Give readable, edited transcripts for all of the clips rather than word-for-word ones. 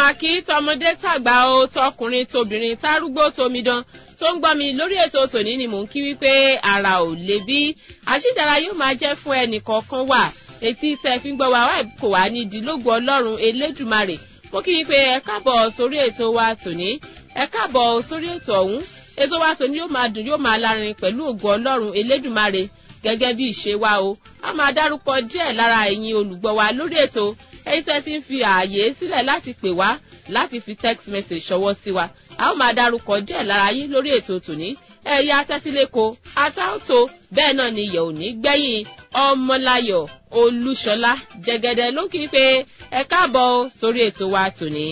mà kí tọmọdé tàgbà o tọkùnrin tóbìnrin tárúgbó tómidán tó ń gbọ́ mi lórí ètò tòní ni mò ń kí wípé ara ò lè bí àṣìdára yóò máa jẹ́ fún ẹnì kọ̀ọ̀kan wà etí tẹ́ fi ń gbọ́ wa wá kò wá ní ìdílógún ọlọ́run elédùmarè mo kí wípé ẹ káàbọ̀ sórí ètò wa tòní ẹ káàbọ̀ sórí ètò ọ̀hún ètò wa tòní yóò máa dùn yóò máa lárin pẹ̀lú ògo ọlọ́run elédùmarè gẹ́gẹ́ bí ìṣe wa o a máa dárúkọ díẹ̀ lára ẹ̀yin olùgbọ́ wa lórí ètò èyí tẹ́ ti ń fi ààyè sílẹ̀ láti pè wá láti fi text message ṣọwọ́ sí wa a ó máa dárúkọ díẹ̀ lára yín lórí ètò tòní ẹ̀yà tẹ́tíléko atáòtó bẹ́ẹ̀ náà ni ìyẹ̀ òní gbẹ̀yìn ọmọláyọ̀ olúṣọlá jẹgẹdẹ ló kí pé ẹ káàbọ̀ sórí ètò wa tòní.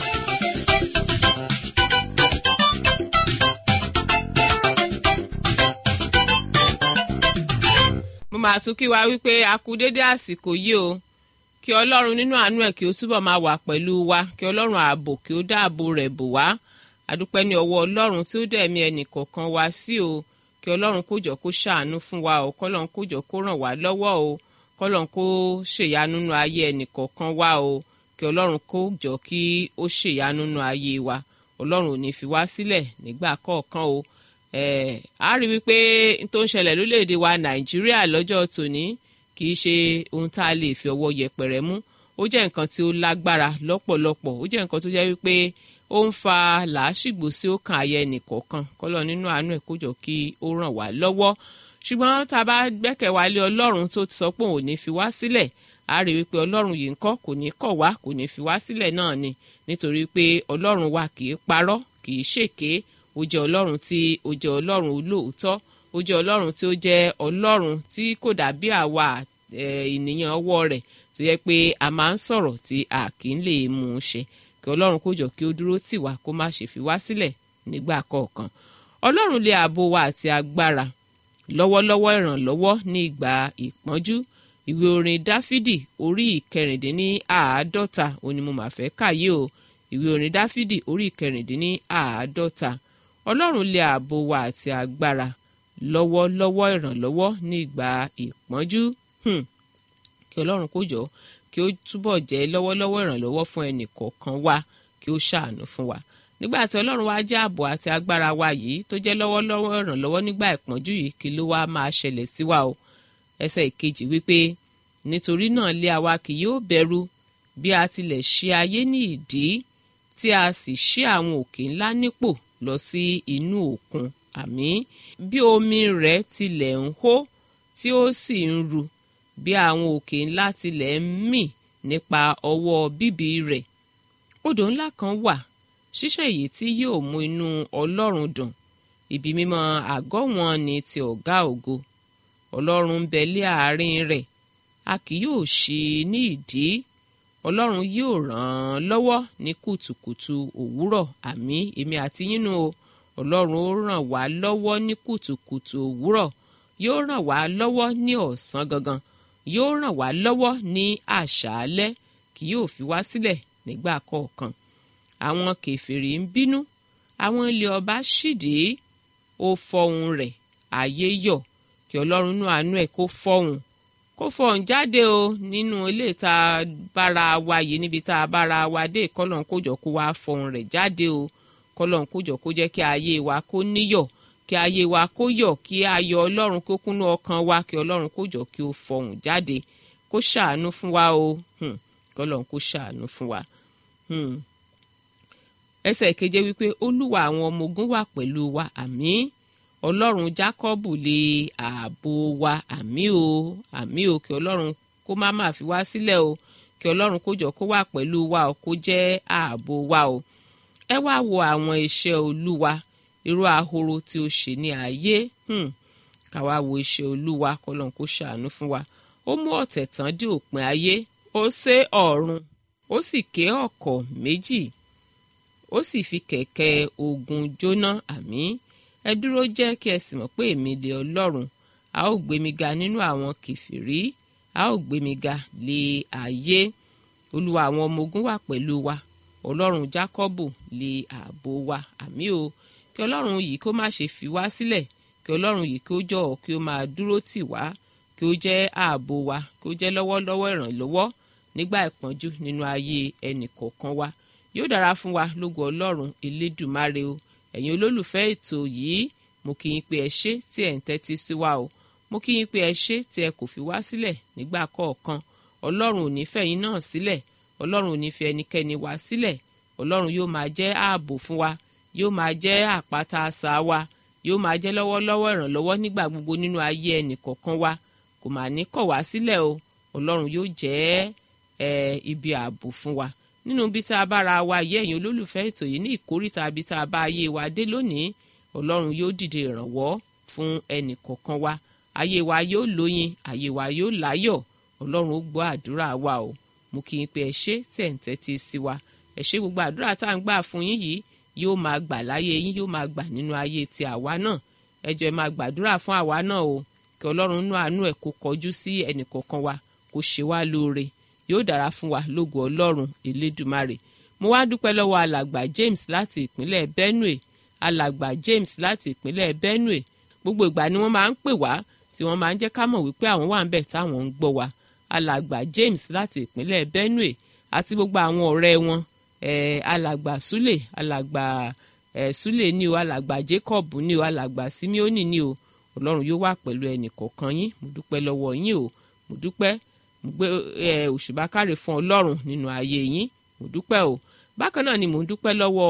mo máa tún kí wa wípé a kú dédé àsìkò yìí o kí ọlọ́run nínú àánú ẹ̀ kí ó túbọ̀ máa wà pẹ̀lú wa kí ọlọ́run ààbò kí ó dáàbò rẹ̀ bò wá àdúpẹ́ ní ọwọ́ ọlọ́run tí ó dẹ̀mí ẹnì kọ̀ọ̀kan wá sí o kí ọlọ́run kó jọ kó ṣàánú fún wa o kọ́lọ́run kó jọ kó ràn wá lọ́wọ́ o kọ́lọ́run kó ṣèyanu nínú ayé ẹnì kọ̀ọ̀kan wá o kí ọlọ́run kó jọ kí ó ṣèyanu nínú ayé wa ọlọ́run ò ní fi wá sílẹ̀ nígbà kọ̀ọ̀kan o a rí wípé tó ń ṣẹlẹ̀ lórílẹ̀‐èdè wa nàìjíríà lọ́jọ́ tòní kì í ṣe ohun tá a lè fi ọwọ́ yẹpẹrẹ mú ó jẹ́ nǹkan tí ó lágbára lọ́pọ̀lọpọ̀ ó jẹ́ nǹkan tó jẹ́ wípé ó ń fa làásìgbò sí ọkàn ayé ẹnìkọ̀ọ̀kan kọ́lọ́ nínú àánú ẹ̀ kó jọ kí ó ràn wá lọ́wọ́ ṣùgbọ́n tá a bá gbẹ́kẹ̀ wá lé ọlọ́run tó ti sọ pé òun ò ní fi wá sílẹ̀ a rí wípé ọlọ́run yìí ńkọ́ kò ní kọ̀ wá kò ní fi wá sílẹ̀ náà ni nítorí pé ọlọ́run wa kì í parọ́ kì í ṣèké ó jẹ́ ọlọ́run tí ó jẹ́ ọlọ́run olóòótọ́ ó jẹ́ ọlọ́run tí ó jẹ́ ọlọ́run tí kò dàbí àwa ènìyàn ọwọ́ rẹ̀ tó yẹ pé a máa ń sọ̀rọ̀ tí a kì í lè mú un ṣe kí ọlọ́run kó jọ kí ó dúró tì wá kó má ṣe fi wá sílẹ̀ nígbà kọ̀ọ̀kan ọlọ́run lè ààbò wa àti agbára lọ́wọ́lọ́wọ́ ìrànlọ́wọ́ ní ìgbà ìpọ́njú ìwé orin dáfídì orí ìkẹrìndínláàádọ́ta òní mo máa fẹ́ kàyé o ìwé orin dáfídì orí ìkẹrìndínláàádọ́ta ọlọ́run lè ààbò wa àti agbára lọ́wọ́lọ́wọ́ ìrànlọ́wọ́ ní ìgbà ìpọ́njú kí ọlọ́run kó jọ kí ó túbọ̀ jẹ́ lọ́wọ́lọ́wọ́ ìrànlọ́wọ́ fún ẹnì kọ̀ọ̀kan wa kí ó ṣàánú fún wa nígbà tí ọlọ́run wa jẹ́ ààbò àti agbára wa yìí tó jẹ́ lọ́wọ́lọ́wọ́ ìrànlọ́wọ́ nígbà ìpọ́njú yìí kí ló wá máa ṣẹlẹ̀ sí wa o ẹsẹ̀ ìkejì wípé nítorí náà lé àwa kì yóò bẹ̀rù bí a tilẹ̀ ṣí ayé ní ìdí tí a sì ṣí àwọn òkè ńlá nípò lọ sí inú òkun àmì bí omi rẹ̀ tilẹ̀ ń hó tí ó sì ń ru bí àwọn òkè ńlá tilẹ̀ ń mì nípa ọwọ́ bíbí rẹ̀ odò ńlá kan wà ṣíṣàn èyí tí yóò mú inú ọlọ́run dùn ibi mímọ́ àgọ́ wọn ni ti ọ̀gá ògo ọlọ́run ń bẹ lé àárín rẹ̀ a kì yóò ṣí ní ìdí ọlọ́run yóò ràn án lọ́wọ́ ní kùtùkùtù òwúrọ̀ àmì èmi àti yínú o ọlọ́run ó ràn wá lọ́wọ́ ní kùtùkùtù òwúrọ̀ yóò ràn wá lọ́wọ́ ní ọ̀sán gangan yóò ràn wá lọ́wọ́ ní àṣálẹ́ kì yóò fi wá sílẹ̀ nígbà kọ̀ọ̀kan àwọn kèfèrí ń bínú àwọn ilé ọba ṣídìí ó fọhùn rẹ̀ ayé yọ̀ kí ọlọ́run nú àánú ẹ̀ kó fọhùn jáde o nínú ilé tá a bára wa yìí níbi tá a bára wa dé kọ́lọ́n kójọ kó wá fọhùn rẹ̀ jáde o kọ́lọ́n kójọ kó jẹ́ kí ayé wa kó níyọ̀ kí ayé wa kó yọ̀ kí ayọ̀ ọlọ́run kó kúnnú ọkàn wa kí ọlọ́run kójọ kí ó fọhùn jáde kó ṣàánú fún wa o kọ́lọ́n kó ṣàánú fún wa. ẹsẹ̀ ìkeje wípé olúwa àwọn ọmọ ogun wà pẹ̀lú wa àmín ọlọ́run jákọ́bù lè ààbò wa àmì o kí ọlọ́run kó má fi wá sílẹ̀ o kí ọlọ́run kó jọ kó wà pẹ̀lú wa o kó jẹ́ ààbò wa o ẹ wá wo àwọn iṣẹ́ olúwa irú ahoro tí ó ṣe ní ayé ká wá wo iṣẹ́ olúwa kọ́lọ́run kó ṣàánú fún wa ó mú ọ̀tẹ̀ tán dé òpin ayé ó sé ọ̀run ó sì ké ọ̀kọ̀ méjì ó sì fi kẹ̀kẹ́ ogun jóná àmín ẹ dúró jẹ́ kí ẹ sì mọ̀ pé èmi lé ọlọ́run a ó gbé mi ga nínú àwọn kèfèrí a ó gbé mi ga lé ayé olúwa àwọn ọmọ ogun wà pẹ̀lú wa ọlọ́run jákọ́bù lé ààbò wa àmín o kí ọlọ́run yìí kó má ṣe fi wá sílẹ̀ kí ọlọ́run yìí kó jọ̀ọ́ kí ó máa dúró tì wá kí ó jẹ́ ààbò wa kí ó jẹ́ lọ́wọ́lọ́wọ́ ìrànlọ́wọ́ nígbà ìpọ́njú nínú ayé ẹnì kọ̀ọ̀kan wa yóò dára fún wa lógo ọlọ́run elédùmarè o. ẹ̀yin olólùfẹ́ ètò yìí mo kí yín pé ẹ ṣé tí ẹ̀ ń tẹ́tí sí wa o. mo kí yín pé ẹ ṣé tí ẹ kò fi wá sílẹ̀ nígbà kọ̀ọ̀kan. ọlọ́run ò ní fẹ́ yín náà sílẹ̀, ọlọ́run ò ní fi ẹnikẹ́ni wá sílẹ̀. ọlọ́run yóò máa jẹ́ ààbò fún wa, yóò máa jẹ́ àpáta asà wa, yóò máa jẹ́ lọ́wọ́lọ́wọ́ ìrànlọ́wọ́ nígbà gbogbo nínú ayé ẹnì kọ̀ọ̀kan wa. kò máa ní kọ̀ wá sílẹ̀ o. ọlọ́run yóò jẹ́ ibi ààbò fún wa nínú bí tá a bá ra wa yẹ ẹ̀yin olólùfẹ́ ètò yìí ní ìkórìtà bí tá a bá ayé wa dé lónìí. ọlọ́run yóò dìde ìrànwọ́ fún ẹnì kọ̀ọ̀kan wa. ayé wa yóò lóyin, ayé wa yóò láyọ̀. ọlọ́run ó gbọ́ àdúrà wa o. mo kí yín pé ẹ ṣé tẹ̀ ń tẹ́tí sí wa. ẹ ṣé gbogbo àdúrà tá à ń gbà fún yín yìí yóò máa gbà láyé yín, yóò máa gbà nínú ayé ti àwa náà. ẹ jọ̀ọ́ ẹ máa gbàdúrà fún àwa náà o. kí ọlọ́run nú àánú ẹ̀ kó kọjú sí ẹnì kọ̀ọ̀kan wa, kó ṣe wá lóore. yóò dára fún wa lógo ọlọ́run elédùmarè. mo wá dúpẹ́ lọ́wọ́ alàgbà James láti ìpínlẹ̀ Benue. alàgbà James láti ìpínlẹ̀ Benue, gbogbo ìgbà ni wọ́n máa ń pè wá tí wọ́n máa ń jẹ́ ká mọ̀ wípé àwọn wà ń bẹ̀ táwọn ń gbọ́ wa. alàgbà James láti ìpínlẹ̀ Benue àti gbogbo àwọn ọ̀rẹ́ wọn, alàgbà Sule, alàgbà Sule ni o, alàgbà Jacob ni o, alàgbà Simeoni ni o. ọlọ́run yóò wà pẹ̀lú ẹnì kọ̀ọ̀kan yín. mo dúpẹ́ lọ́wọ́ yín o. mo dúpẹ́, mo gbé òṣùbà káre fún ọlọ́run nínú ayé yín. mo dúpẹ́ o. bákan náà ni mo dúpẹ́ lọ́wọ́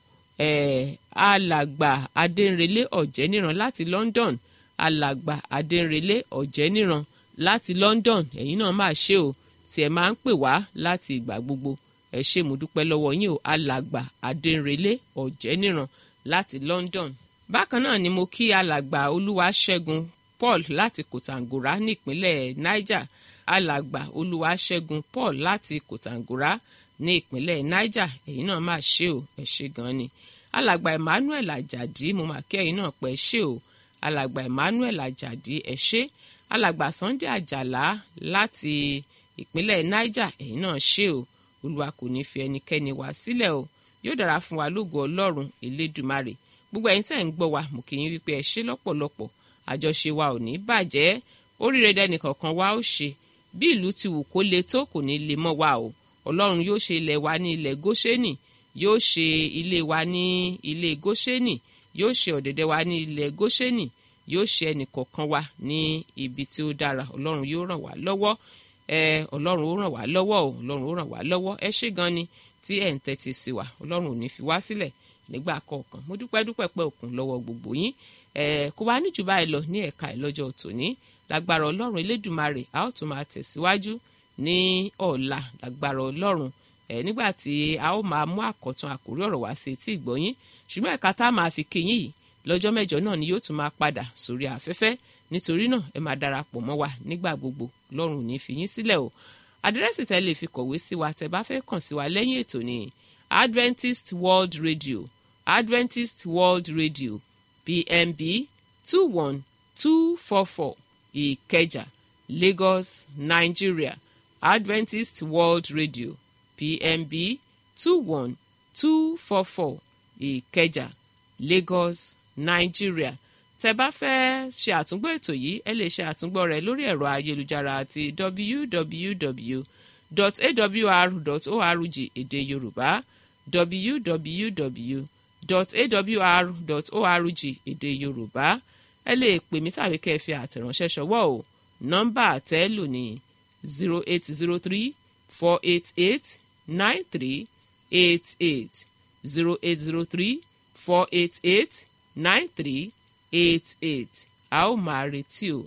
alàgbà Adéǹrelé Ọ̀jẹ́níran láti London. alàgbà Adéǹrelé Ọ̀jẹ́níran láti London, ẹ̀yin náà máa ṣe o tí ẹ máa ń pè wá láti ìgbà gbogbo. ẹ ṣé, mo dúpẹ́ lọ́wọ́ yín o. alàgbà Adéǹrelé Ọ̀jẹ́níran láti London. bákan náà ni mo kí alàgbà Olúwaṣẹ́gun Paul láti Kòtàngórá nípínlẹ̀ Niger. alàgbà Olúwaṣẹ́gun Paul láti Kòtàngórá ní ìpínlẹ̀ Niger, ẹ̀yin náà máa ṣe o. ẹ ṣé gan ni. alàgbà Emmanuel Ajadi, mo máa kí ẹ̀yin náà pẹ́ ṣe o. alàgbà Emmanuel Ajadi, ẹ ṣé. alàgbà Sunday Àjàlá láti ìpínlẹ̀ Niger, ẹ̀yin náà ṣe o. olúwa kò ní fi ẹnikẹ́ni wá sílẹ̀ o. yóò dára fún wa lógo ọlọ́run elédùmarè. gbogbo ẹ̀yin tẹ́ ń gbọ́ wa, mo kí yín wípé ẹ ṣé lọ́pọ̀lọpọ̀. àjọṣe wa ò ní bàjẹ́, oríire dẹnìkọ̀ọ̀kan wa ó ṣe. bí ìlú ti wù kó le tó, kò ní le mọ́ wa o. ọlọ́run yóò ṣe ilẹ̀ wa ní ilẹ̀ Góṣẹ́nì, yóò ṣe ilé wa ní ilé Góṣẹ́nì, yóò ṣe ọ̀dẹ̀dẹ̀ wa ní ilẹ̀ Góṣẹ́nì, yóò ṣe ẹnìkọ̀ọ̀kan wa ní ibi tí ó dára. ọlọ́run yóò ràn wá lọ́wọ́. ọlọ́run ó ràn wá lọ́wọ́ o. ọlọ́run ó ràn wá lọ́wọ́. ẹ ṣé gan ni tí ẹ̀ ń tẹ́tí sí wa. ọlọ́run ò ní fi wá sílẹ̀ nígbà kọ̀ọ̀kan. mo dúpẹ́ pẹ́ òkun lọ́wọ́ gbogbo yín. kò wá níjù báyìí lọ ní ẹ̀ka ìlọ́jọ́ tòní. lágbára ọlọ́run elédùmarè, a ó tún máa tẹ̀síwájú ní ọ̀la lágbára ọlọ́run. nígbà tí a ó máa mú àkọ́tún àkórí ọ̀rọ̀ wá sí etí ìgbọ́yín. ṣùgbọ́n ẹ̀ka tá a máa fi kéyìn yìí lọ́jọ́ mẹ́jọ náà ni yóò tún máa padà sórí afẹ́fẹ́. nítorí náà ẹ máa darapọ̀ mọ́ wa nígbà gbogbo. ọlọ́run ò ní fi yín sílẹ̀ o. àdírẹ́sì tẹ́ lè fi kọ̀wé sí wa tẹ́ bá fẹ́ kàn sí wa lẹ́yìn ètò ní Adventist World Radio, Adventist World Radio, PMB 21244 Ìkẹjà, Lagos, Nigeria. Adventist World Radio, PMB 21244 Ìkẹjà, Lagos, Nigeria. tẹ́ bá fẹ́ ṣe àtúngbọ́ ètò yìí, ẹ lè ṣe àtúngbọ́ rẹ̀ lórí ẹ̀rọ ayélujára àti www.awr.org èdè Yorùbá, www.awr.org èdè Yorùbá. ẹ lè pè mí tàbí kẹ́ ẹ fi àtẹ̀ránṣẹ́ ṣọwọ́ o. nọ́mbà àtẹ́lù ní 0803-488-9388 0803-488-9388. a ó máa retí o.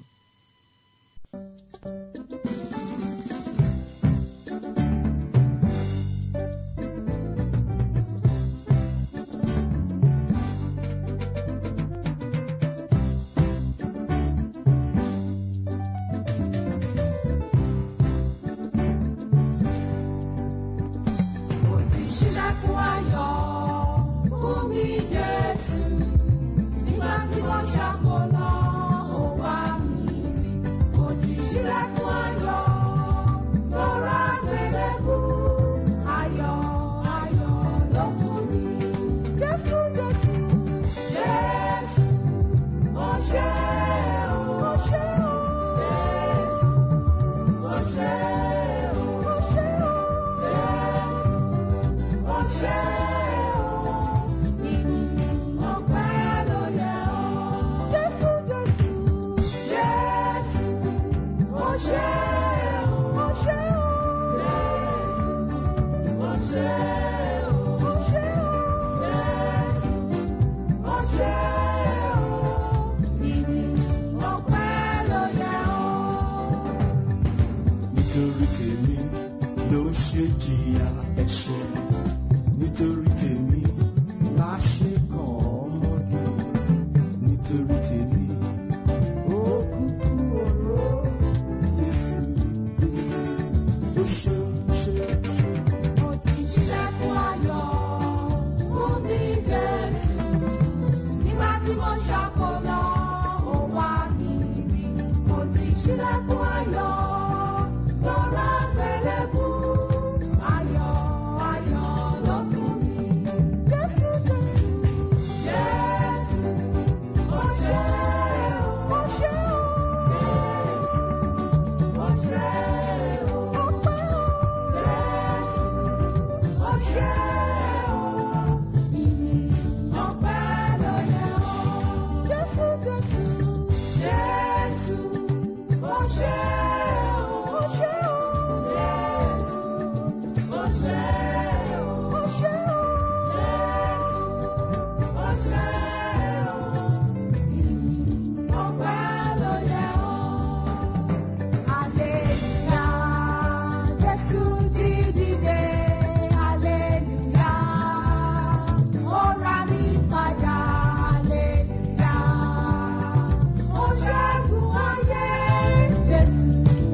ló ṣe jìyà ẹ̀ṣẹ̀ nítorí tèmi láṣẹ kàn ọmọge nítorí tèmi ó kúkú oró Jésù tó ṣe. Mo ti ṣílẹ̀kùn ayọ̀ fún mi Jésù nígbà tí mo ṣàkólọ ó wá mi rí. Mo ti ṣílẹ̀kùn ayọ̀ lọ́rọ̀ àgbélébùú. Ayọ̀ ló fún mi. Jésù ó ṣe o. Ó ṣe o. Jésù ó ṣe o. Ọpẹ́ o. Jésù ó ṣe o. Ìyìn ọpẹ́ ló yẹ ọ́. Jésù Jésù ó ṣe o. Ó ṣe o. Jésù ó ṣe o. Ó ṣe o. Jésù ó ṣe o. Ìyìn ọpẹ́ ló yẹ ọ́. Hallelujah, Jésù jí dìde. Hallelujah, ó rà mí padà. Hallelujah, ó ṣẹ́gun ayé. Jésù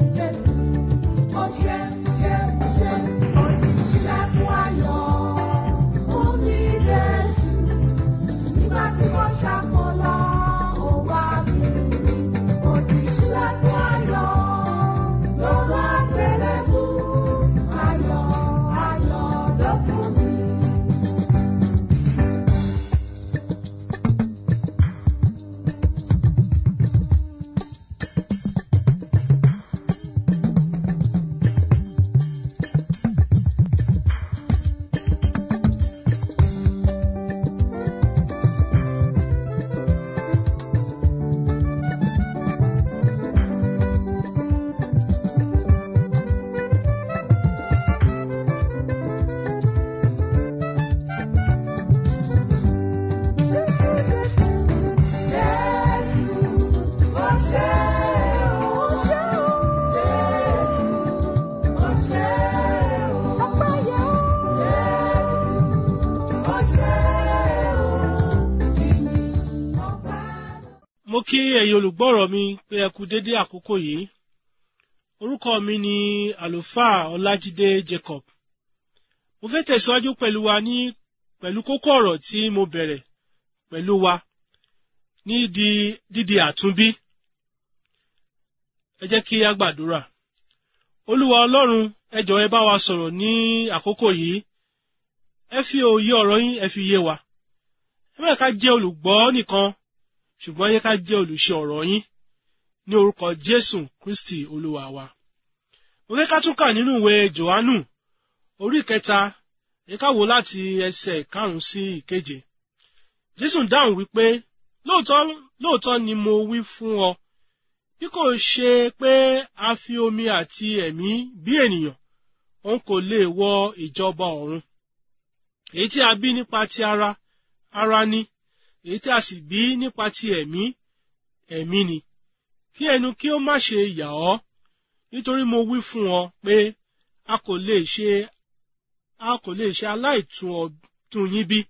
ó ṣe. Ó ti ṣílẹ̀kùn ayọ̀ fún mi Jésù nígbà tí mo ṣàkólọ ó wá mi rí. Ó ti ṣílẹ̀kùn ayọ̀ lọ́rọ̀ àgbélébùú. Ayọ̀ ló fún mi. Mo kí ẹ̀yin olùgbọ́rọ̀ mi pé ẹ kú dédé àkókò yìí. Orúkọ mi ni àlùfáà Ọlájídé Jacob. Mo fẹ́ tẹ̀síwájú pẹ̀lú kókó ọ̀rọ̀ tí mo bẹ̀rẹ̀ pẹ̀lú wa ní dídi àtúnbí. Ẹ jẹ́ kí a gbàdúrà. Olúwa Ọlọ́run, ẹ jọ̀ọ́ ẹ bá wa sọ̀rọ̀ ní àkókò yìí. Ẹ fi òye ọ̀rọ̀ yín ẹ fi yé wa. Ẹ má ká jẹ́ olùgbọ́ nìkan, ṣùgbọ́n yẹ ká jẹ́ olùṣe ọ̀rọ̀ yín ní orúkọ Jésù Kristi Olúwa wa. Mo fẹ́ ká tún kà nínú ìwé Jòhánù orí 3, ẹ ká wò láti ẹsẹ̀ 5 sí 7. Jésù dáhùn wípé, lóòótọ́ ni mo wí fún ọ, bí kò ṣe pé a fi omi àti ẹ̀mí bí ènìyàn, òun kò lè wọ ìjọba ọ̀run. Èyí tí a bí nípa ti ara ni, èyí tí a sì bí nípa ti ẹ̀mí ni. Kí ẹnu kí ó má ṣe yà ọ́, nítorí mo wí fún ọ pé a kò lè ṣe aláìtún yín bí.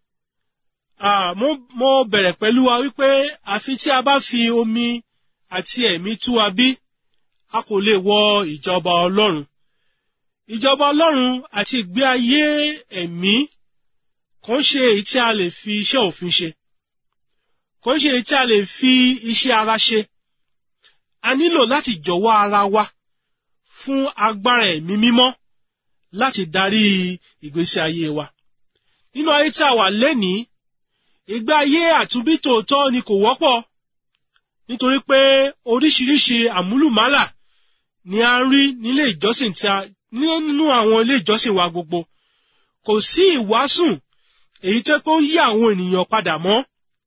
Mo bẹ̀rẹ̀ pẹ̀lú wa wípé àfi tí a bá fi omi àti ẹ̀mí tú wa bí, a kò lè wọ ìjọba Ọlọ́run. Ìjọba Ọlọ́run àti ìgbé ayé ẹ̀mí kò ń ṣe èyí tí a lè fi iṣẹ́ òfin ṣe, kò ń ṣe èyí tí a lè fi iṣẹ́ ara ṣe. A nílò láti jọ̀wọ́ ara wa fún agbára ẹ̀mí mímọ́ láti darí ìgbésí ayé wa. Nínú ayé tí a wà lénìí, ìgbé ayé àtúnbí tòótọ́ ni kò wọ́pọ̀, nítorí pé oríṣiríṣi àmúlùmálà ni a ń rí nínú àwọn ilé ìjọsìn wa gbogbo. Kò sí ìwàásù èyí tó kó ń yí àwọn ènìyàn padà mọ́.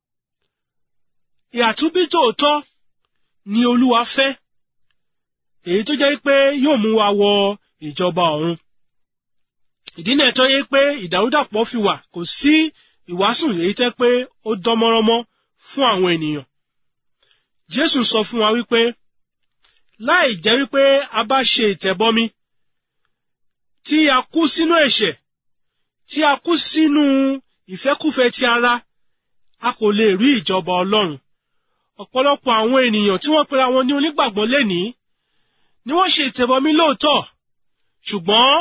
Ìàtúnbí tòótọ́ ni Olúwa fẹ́, èyí tó jẹ́ pé yóò mú wa wọ ìjọba ọ̀run. Ìdí náà tó yẹ pé ìdàrúdàpọ̀ fi wà, kò sí ìwàásù èyí tẹ́ pé ó dánmọ́ránmọ́ fún àwọn ènìyàn. Jésù sọ fún wa wípé láì jẹ́ wípé a bá ṣe ìtẹ̀bọmi, tí a kú sínú ẹ̀ṣẹ̀, tí a kú sínú ìfẹ́kúfẹ̀ẹ́ ti ara, a kò lè rí ìjọba Ọlọ́run. Ọ̀pọ̀lọpọ̀ àwọn ènìyàn tí wọ́n pera wọn ní onígbàgbọ́ lénìí ni wọ́n ṣe ìtẹ̀bọmi lóòótọ́, ṣùgbọ́n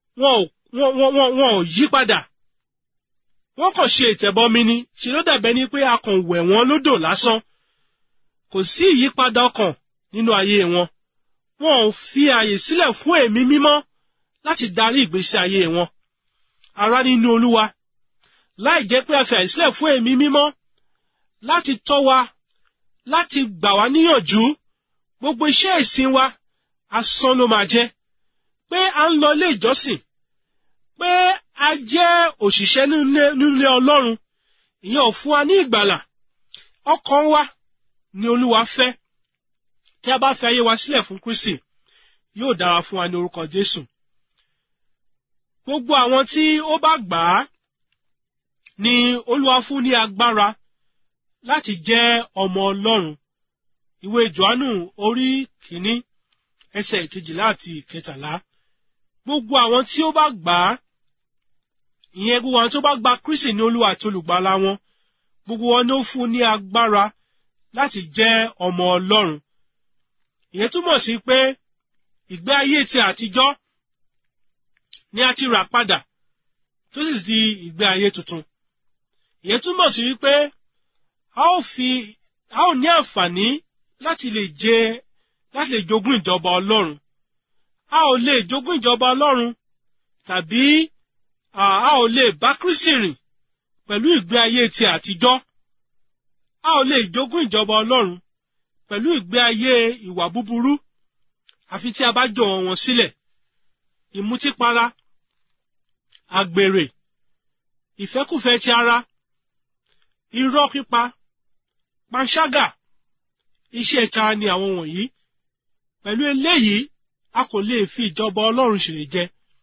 wọn ò yí padà. Wọ́n kàn ṣe ìtẹ̀bọmi ni, ṣe ló dàbẹ́ ni pé a kàn wẹ̀ wọ́n lódò lásán. Kò sí ìyípadà ọkàn nínú ayé wọn. Wọn ò fi àyè sílẹ̀ fún ẹ̀mí mímọ́ láti darí ìgbésí ayé wọn. Ará nínú Olúwa, láì jẹ́ pé a fi àyè sílẹ̀ fún ẹ̀mí mímọ́ láti tọ́ wa, láti gbà wá níyànjú, gbogbo iṣẹ́ ìsìn wa asán ló máa jẹ́. Pé a ń lọ ilé ìjọsìn, pé a jẹ́ òṣìṣẹ́ nílé Ọlọ́run, ìyẹn ò fún wa ní ìgbàlà. Ọkàn wa ni Olúwa fẹ́. Tí a bá fi ayé wa sílẹ̀ fún Kristi, yóò dára fún wa ní orúkọ Jésù. Gbogbo àwọn tí ó bá gbà á ni Olúwa fún ní agbára láti jẹ́ ọmọ Ọlọ́run. Ìwé Jòhánù orí 1 ẹsẹ̀ 12 àti 13. Gbogbo àwọn tí ó bá gbà á, ìyẹn gbogbo àwọn tí ó bá gba Kristi ní Olúwa àti olùgbàlà wọn, gbogbo wọn ni ó fún ní agbára láti jẹ́ ọmọ Ọlọ́run. Ìyẹn túmọ̀ sí pé ìgbé ayé ti àtijọ́ ni a ti rà padà tó sì di ìgbé ayé tuntun. Ìyẹn túmọ̀ sí wípé a ó ní àǹfààní láti lè jogún ìjọba Ọlọ́run. A ò lè jogún ìjọba Ọlọ́run tàbí a ò lè bá Kristi rìn pẹ̀lú ìgbé ayé ti àtijọ́. A ò lè jogún ìjọba Ọlọ́run pẹ̀lú ìgbé ayé ìwà búburú àfi tí a bá jọ̀wọ́ wọn sílẹ̀. Ìmutípara, àgbèrè, ìfẹ́kúfẹ̀ẹ́ ti ara, irọ́ pípa, panṣágà, iṣẹ́ ìtara ni àwọn wọ̀nyí. Pẹ̀lú eléyìí, a kò lè fi ìjọba Ọlọ́run ṣèrè jẹ.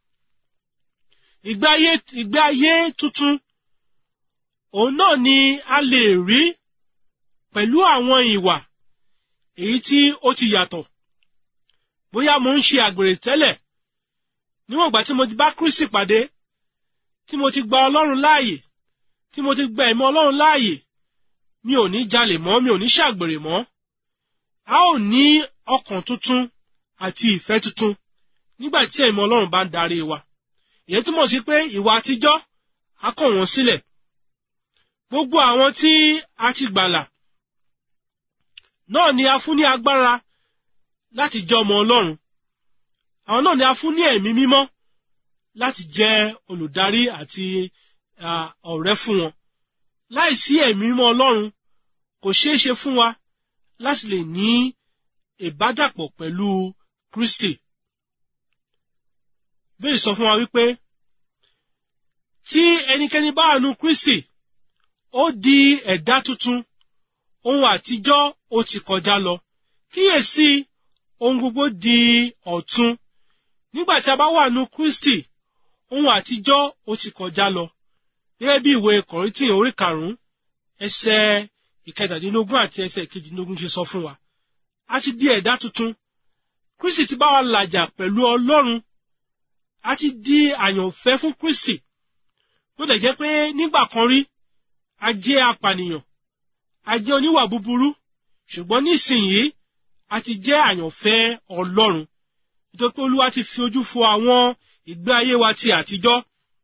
Ìgbé ayé tuntun, òun náà ni a lè rí pẹ̀lú àwọn ìwà èyí tí ó ti yàtọ̀. Bóyá mo ń ṣe àgbèrè tẹ́lẹ̀, níwọ̀n ìgbà tí mo ti bá Kristi pàdé, tí mo ti gba Ọlọ́run láàyè, tí mo ti gba ẹ̀mí Ọlọ́run láàyè, mi ò ní jalè mọ́, mi ò ní ṣàgbèrè mọ́. A ó ní ọkàn tuntun àti ìfẹ́ tuntun nígbà tí ẹ̀mí Ọlọ́run bá ń darí wa. Ìyẹn túmọ̀ sí pé ìwà àtijọ́ a kọ̀ wọ́n sílẹ̀. Gbogbo àwọn tí a ti gbàlà náà ni a fún ní agbára láti jẹ́ ọmọ Ọlọ́run. Àwọn náà ni a fún ní ẹ̀mí mímọ́ láti jẹ́ olùdarí àti ọ̀rẹ́ fún wọn. Láìsí ẹ̀mí mímọ́ Ọlọ́run, kò ṣeé ṣe fún wa láti lè ní ìbádàpọ̀ pẹ̀lú Kristi. Bíbélì sọ fún wa wípé tí ẹnikẹ́ni bá wà nínú Kristi, ó di ẹ̀dá tuntun, ohun àtijọ́ ó ti kọjá lọ. Kíyèsí, ohun gbogbo di ọ̀tun. Nígbà tí a bá wà nínú Kristi, ohun àtijọ́ ó ti kọjá lọ. Gẹ́gẹ́ bí ìwé Kọ́ríńtì orí 5 ẹsẹ̀ 17 àti ẹsẹ̀ 18 ṣe sọ fún wa. A ti di ẹ̀dá tuntun. Kristi ti bá wa làjà pẹ̀lú Ọlọ́run. A ti di àyànfẹ́ fún Kristi. Bó dẹ̀ jẹ́ pé nígbà kan rí, a jẹ́ apànìyàn, a jẹ́ oníwà búburú, ṣùgbọ́n nísìnyí a ti jẹ́ àyànfẹ́ Ọlọ́run. Nítorí pé Olúwa ti fi ojú fo àwọn ìgbé ayé wa ti àtijọ́.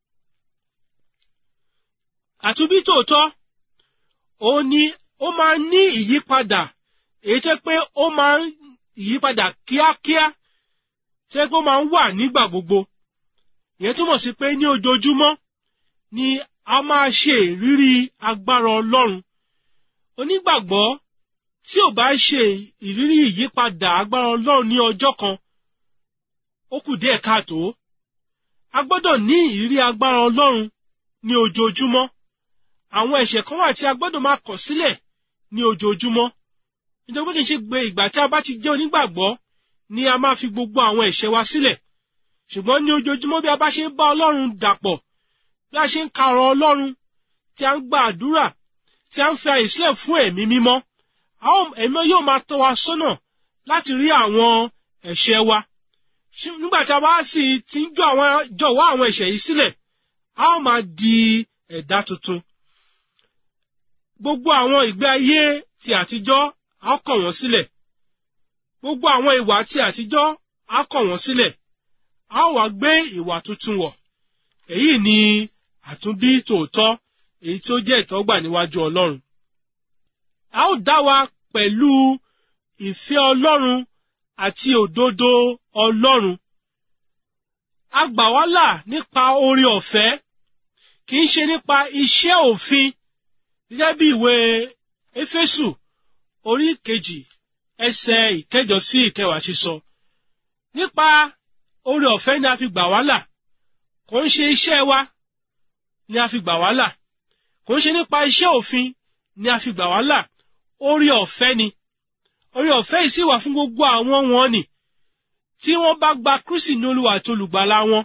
Àtúnbí tòótọ́, òun ni ó máa ń ní ìyípadà, èyí tẹ́ pé ó máa ń ìyípadà kíákíá, tẹ́ pé ó máa ń wà nígbà gbogbo. Ìyẹn túmọ̀ sí pé ní ojoojúmọ́ ni a máa ṣe ìrírí agbára Ọlọ́run. Onígbàgbọ́ tí ò bá ṣe ìrírí ìyípadà agbára Ọlọ́run ní ọjọ́ kan, ó kù díẹ̀ káàtó. A gbọ́dọ̀ ní ìrírí agbára Ọlọ́run ní ojoojúmọ́. Àwọn ẹ̀ṣẹ̀ kan wà tí a gbọ́dọ̀ máa kọ̀ sílẹ̀ ní ojoojúmọ́. Nítorí pé kì í ṣe gbé ìgbà tí a bá ti jẹ́ onígbàgbọ́ ni a máa fi gbogbo àwọn ẹ̀ṣẹ̀ wa sílẹ̀. Ṣùgbọ́n ní ojoojúmọ́ bí a bá ṣe ń bá Ọlọ́run dàpọ̀, bí a ṣe ń ka ọ̀rọ̀ Ọlọ́run, tí a ń gba àdúrà, tí a ń fi àyè sílẹ̀ fún ẹ̀mí mímọ́, ẹ̀mí yóò máa tọ́ wa sọ́nà láti rí àwọn ẹ̀ṣẹ̀ wa, nígbà tí a bá sì ti ń jọ̀wọ́ àwọn ẹ̀ṣẹ̀ yìí sílẹ̀ a ó máa di ẹ̀dá tuntun. Gbogbo àwọn ìgbé ayé ti àtijọ́ a ó kọ̀ wọ́n sílẹ̀. Gbogbo àwọn ìwà ti àtijọ́ a ó kọ̀ wọ́n sílẹ̀. A ó wá gbé ìwà tuntun wọ̀. Èyí ni àtúnbí tòótọ́, èyí tí ó jẹ́ ìtọ́gbà níwájú Ọlọ́run. A ó dá wa pẹ̀lú ìfẹ́ Ọlọ́run àti òdodo Ọlọ́run. A gbà wá là nípa oore ọ̀fẹ́, kì í ṣe nípa iṣẹ́ òfin, gẹ́gẹ́ bí ìwé Éfésù orí 2 ẹsẹ̀ 8 sí 10 ṣe sọ. Nípa oore ọ̀fẹ́ ni a fi gbà wá là, kò ń ṣe iṣẹ́ wa ni a fi gbà wá là, kò ń ṣe nípa iṣẹ́ òfin ni a fi gbà wá là, oore ọ̀fẹ́ ni. Oore ọ̀fẹ́ yìí sì wà fún gbogbo àwọn wọn ni tí wọ́n bá gba Kristi ní Olúwa àti olùgbàlà wọn.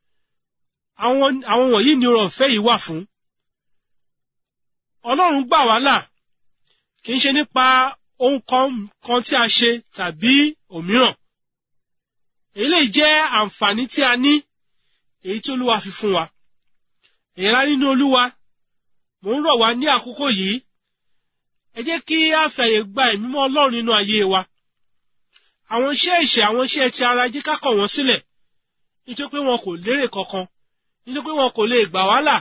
Àwọn wọ̀nyí ni oore ọ̀fẹ́ yìí wà fún. Ọlọ́run gbà wá là kì í ṣe nípa ohun kan tí a ṣe tàbí òmíràn. Èyí lè jẹ́ àǹfààní tí a ní, èyí tí Olúwa fi fún wa. Ìyẹn nínú Olúwa, mò ń rọ̀ wá ní àkókò yìí, ẹ jẹ́ kí a fààyè gba ẹ̀mí mímọ́ Ọlọ́run nínú ayé wa. Àwọn iṣẹ́ ẹ̀ṣẹ̀, àwọn iṣẹ́ ti ara, jẹ́ ká kọ̀ wọ́n sílẹ̀, nítorí pé wọn kò lérè kankan, nítorí pé wọn kò lè gbà wá là.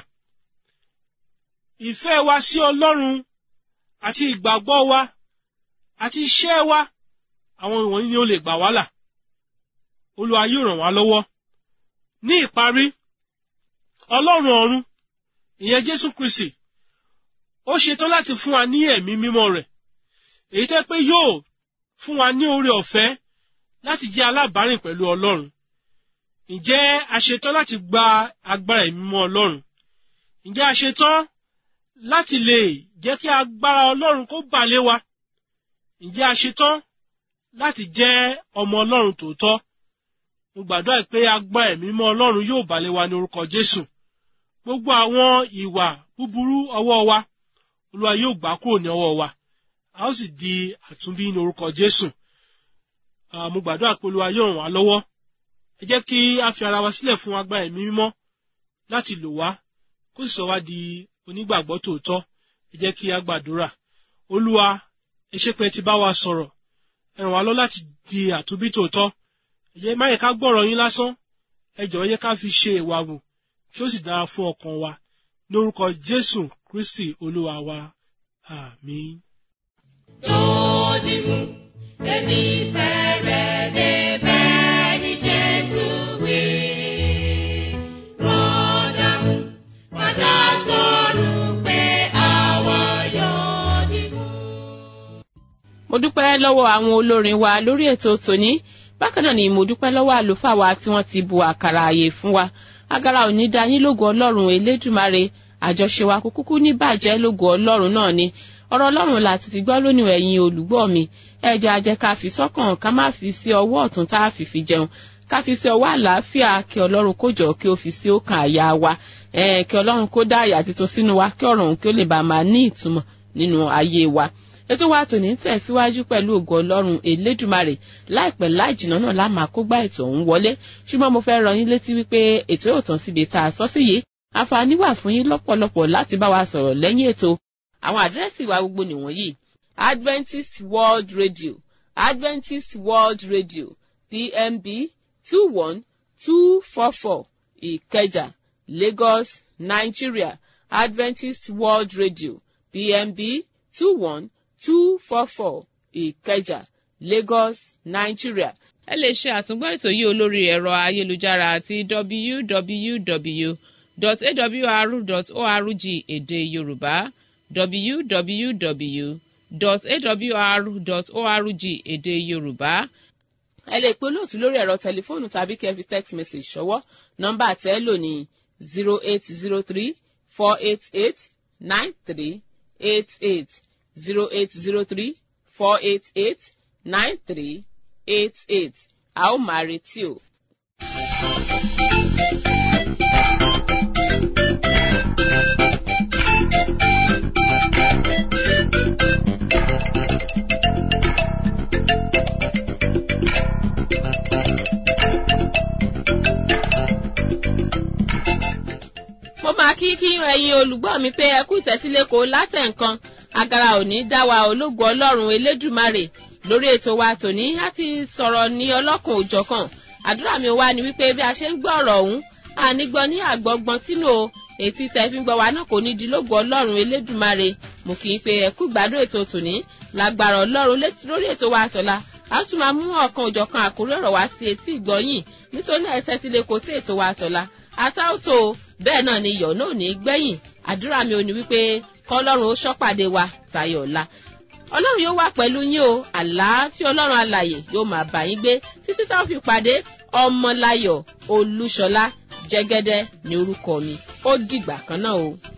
Ìfẹ́ wa sí Ọlọ́run àti ìgbàgbọ́ wa àti iṣẹ́ wa, àwọn ìwọ̀nyí ni ó lè gbà wá là. Olúwa yóò ràn wá lọ́wọ́. Ní ìparí, Ọlọ́run ọ̀run, ìyẹn Jésù Kristi, ó ṣetán láti fún wa ní ẹ̀mí mímọ́ rẹ̀, èyí tẹ́ pé yóò fún wa ní oore ọ̀fẹ́ láti jẹ́ alábàárìn pẹ̀lú Ọlọ́run. Ǹjẹ́ a ṣetán láti gba agbára ẹ̀mí mímọ́ Ọlọ́run? Ǹjẹ́ a ṣetán láti lè jẹ́ kí agbára Ọlọ́run kó bà lé wa? Ǹjẹ́ a ṣetán láti jẹ́ ọmọ Ọlọ́run tòótọ́? Mo gbàdúrà pé agbára ẹ̀mí mímọ́ Ọlọ́run yóò bà lé wa ní orúkọ Jésù. Gbogbo àwọn ìwà búburú ọwọ́ wa, Olúwa yóò gbà kúrò ní ọwọ́ wa. A ó sì di àtúnbí ní orúkọ Jésù. Mo gbàdúrà pé Olúwa yóò ràn wá lọ́wọ́. Ẹ jẹ́ kí a fi ara wa sílẹ̀ fún agbára ẹ̀mí mímọ́ láti lò wá, kó sì sọ wá di onígbàgbọ́ tòótọ́. Ẹ jẹ́ kí a gbàdúrà. Olúwa, ẹ ṣé pé ẹ ti bá wa sọ̀rọ̀. Ẹ ràn wá lọ́wọ́ láti di àtúnbí tòótọ́. Ẹ jẹ́ má yẹ ká gbọ́rọ̀ yín lásán. Ẹ jọ̀ọ́ yẹ ká fi ṣe ìwà wù, kí ó sì dára fún ọkàn wa. Ní orúkọ Jésù Kristi Olúwa wa. Àmín. Dòdìmú, èmi fẹ́ rẹ̀ débẹ̀ ní Jésù wí. Rọ́dàmú, padà sọ̀rọ̀ pé àwa yóò dìmú. Mo dúpẹ́ lọ́wọ́ àwọn olórin wa lórí ètò tòní. Bákan náà ni mo dúpẹ́ lọ́wọ́ àlùfáà wa tí wọ́n ti bu àkàrà ààyè fún wa. Agara ò ní dá yín lógo Ọlọ́run Elédùmarè. Àjọṣe wa kúkú ní bàjẹ́ lógo Ọlọ́run náà ni. Ọ̀rọ̀ Ọlọ́run láti ti gbọ́ lónìí ẹ̀yin olùgbọ́ mi. Ẹ jẹ́ a jẹ́ ká fi sọ́kàn, ká má fi sí ọwọ́ ọ̀tún tá a fi jẹun. Ká fi sí ọwọ́ àlàáfíà, kí Ọlọ́run kó jọ kí ó fi sí ọkàn àyà wa. Kí Ọlọ́run kó dá àyà titun sínú wa, kí ọ̀rọ̀ òun kí ó lè bá máa ní ìtumọ̀ nínú ayé wa. Ètò wa tòní ń tẹ̀síwájú pẹ̀lú ògo Ọlọ́run Elédùmarè. Láìpẹ́ láìjìnà náà la máa kó gbá ètò ọ̀hún wọlé. Ṣùgbọ́n mo fẹ́ rán yín létí wípé ètò yóò tán síbi tá a sọ sí yìí. Àǹfààní wà fún yín lọ́pọ̀lọpọ̀ láti bá wa sọ̀rọ̀ lẹ́yìn ètò. Àwọn àdírẹ́sì wa gbogbo nìwọ̀nyí: Adventist World Radio, Adventist World Radio, PMB 21244, Ìkẹjà, Lagos, Nigeria. Adventist World Radio, PMB 21244, Ìkẹjà, Lagos, Nigeria. Ẹ lè ṣe àtúngbọ́ ètò yìí olórí ẹ̀rọ ayélujára àti www.awr.org èdè Yorùbá, www.awr.org èdè Yorùbá. Ẹ lè pe olóòtú lórí ẹ̀rọ tẹlifóònù tàbí kẹ́ fi text message ṣọwọ́. Nọ́mbà tẹ́ lò ní 0803-488-9388, 0803-488-9388. A ó máa retí o. mo máa kí ẹ̀yin olùgbọ́ mi pé ẹ kú ìtẹ́sílẹ́kọ̀ọ́ látẹ̀ǹkan agara òní dá wa ológo ọlọ́run elédùmarè lórí ètò wa tòní á ti sọ̀rọ̀ ní ọlọ́kan òjọ̀kan àdúrà mi wá ni wípé bí a ṣe ń gbọ́ ọ̀rọ̀ ọ̀hún ànígbọ́ ní àgbọ̀gbọ́n tínú o ètí tẹ́ fi ń gbọ́ wa náà kò ní di lógo ọlọ́run elédùmarè mo kì í pé ẹ kú gbádùn ètò tòní lágbára ọlọ́run lórí ètò wa àtọ̀la a tún máa mú ọ̀kan òjọ̀kan àkórí ọ̀rọ̀ wá sí etí ìgbọ́yìn nítorí ẹsẹ̀ ti lè kó sí ètò wa àtọ̀la àtàwòtò bẹ́ẹ̀ náà ni iyọ̀ náà ní gbẹ̀yìn àdúrà mi ò ní wípé kọ́lọ́run ó ṣọ́pàdé wa tayọ̀ ọ̀la ọlọ́run yóò wà pẹ̀lú yín o àlàáfíà ọlọ́run alààyè yóò máa bá yín gbé títí táwọn fi pàdé Ọmọláyọ̀ Olúṣọlá Jẹ́gẹ́dẹ́ ní orúkọ mi ó dìgbà kan náà o.